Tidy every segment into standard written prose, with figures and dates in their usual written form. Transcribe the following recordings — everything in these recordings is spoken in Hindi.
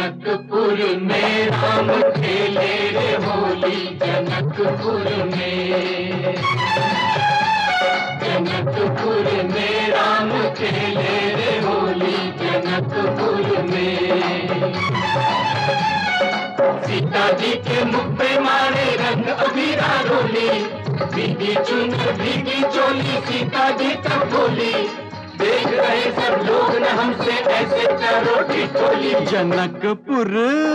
जनकपुर में राम खेले रे होली, जनकपुर में। जनकपुर में राम खेले रे होली, जनकपुर में। सीता जी के मुख पे मारे रंग अबीरा रोली, भीगी चुनर भीगी चोली सीता जी तब बोली, देख रहे सब लोग न हमसे ऐसे करो ठिठोली। जनकपुर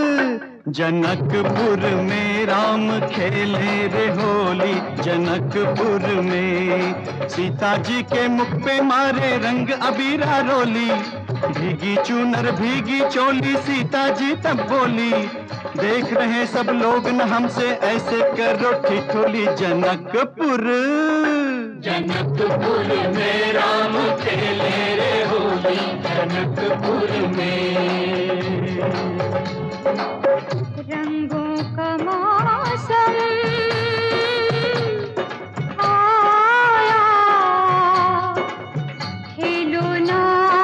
जनकपुर में राम खेले रे होली, जनकपुर में। सीता जी के मुख पे मारे रंग अबीरा रोली, भीगी चुनर भीगी चोली सीता जी तब बोली, देख रहे सब लोग न हमसे ऐसे करो ठिठोली। जनकपुर जनकपुर में राम खेले रे होली, जनकपुर में। रंगों का मौसम आया, खेलो ना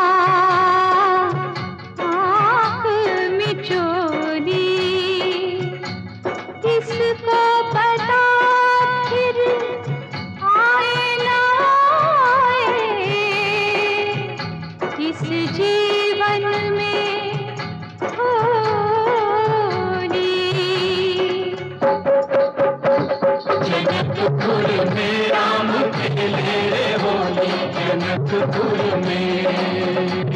आँख मिचोली, किसको पता फिर आए ना आए इस जीवन में जनकपुर में राम खेले रे होली, जनकपुर में।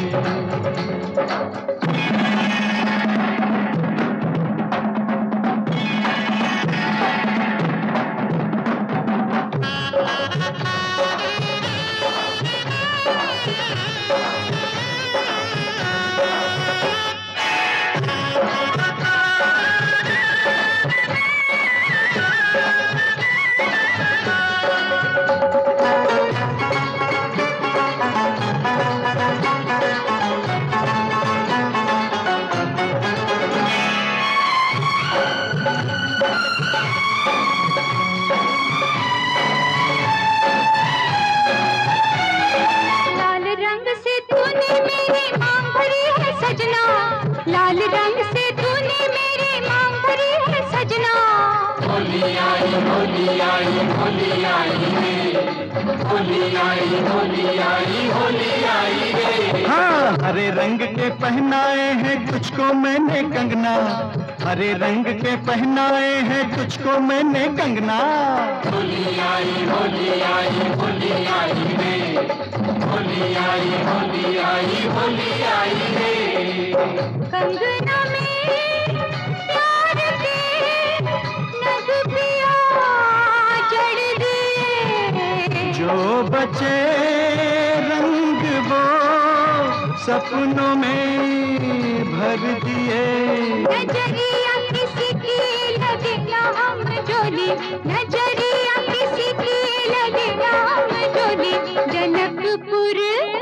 लाल रंग से तूने मेरी मांग भरी है सजना। होली आई होली आई होली आई रे, होली आई होली आई होली आई रे। हाँ, हरे रंग के पहनाए हैं तुझको मैंने कंगना, हरे रंग के पहनाए हैं तुझको मैंने कंगना। होली आई होली आई होली आई रे, होली आई होली आई होली आई रे। कंगना में प्यार के नग पिया जड़ दिए, जो बचे रंग वो सपनों में भर दिए। नजरिया किसी की लगे क्या हम जोली, नजरिया किसी की लगे क्या हम जोली। जनकपुर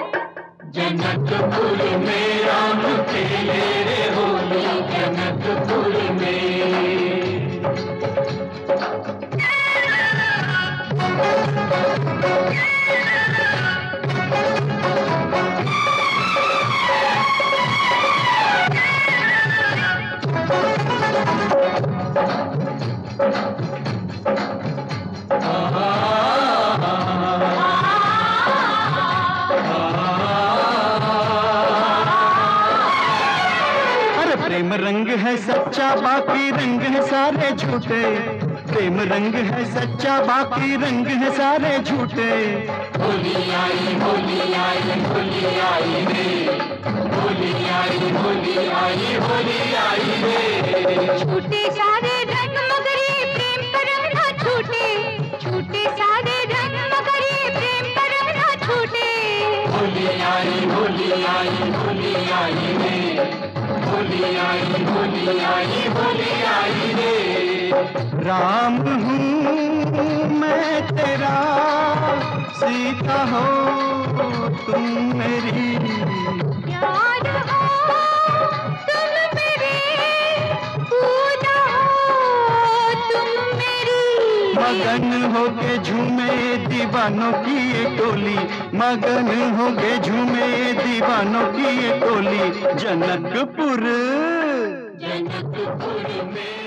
जनकपुर में राम खेले रे होली, जनकपुर में। प्रेम रंग है सच्चा बाकी रंग है सारे झूठे, प्रेम रंग है सच्चा बाकी रंग है सारे झूठे। होली आई होली आई होली आई रे, होली आई होली आई होली आई रे। छूटे सारे रंग मगर ये प्रेम का रंग ना छूटे, छूटे सारे रंग मगर ये प्रेम का रंग ना छूटे। होली आई होली आई होली आई रे, होली आई होली आई होली आई रे। राम हूँ मैं तेरा, सीता हो तुम मेरी। प्यार हो तुम मेरे, पूना हो तुम मेरी। मगन होके झूमे दीवानों की ये टोली, मगन होके झूमे दीवानों की ये टोली। जनकपुर जनकपुर में